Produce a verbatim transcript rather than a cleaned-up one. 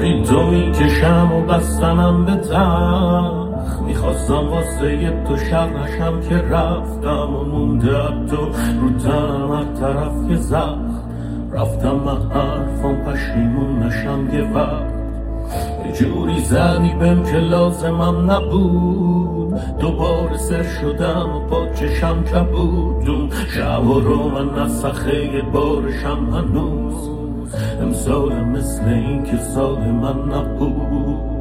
جوری تو میکشم و بستنم به تخت، میخواستم واسه تو شب نشم که رفتم و مونده تو رو تنم هر طرف که زخم. رفتم من حرفم پشیمون نشم یه وقت، یه جوری زدی بهم که لازمم نبود. دوباره سر شدم و با چشم کبود، اون شب رو من نسخه بارشم هنوز. امسال مثل این که سال من نبود.